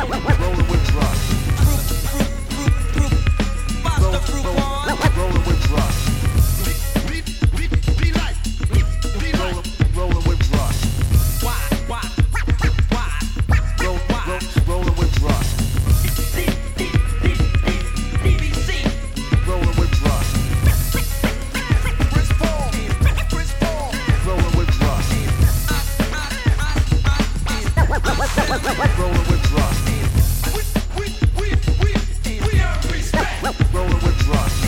Rolling with Russ. Rolling with Russ. Rolling with Russ. Rolling with Russ. Rolling with Russ. Rolling with Russ. Rolling with Russ. We earn respect. Rolling with Russ.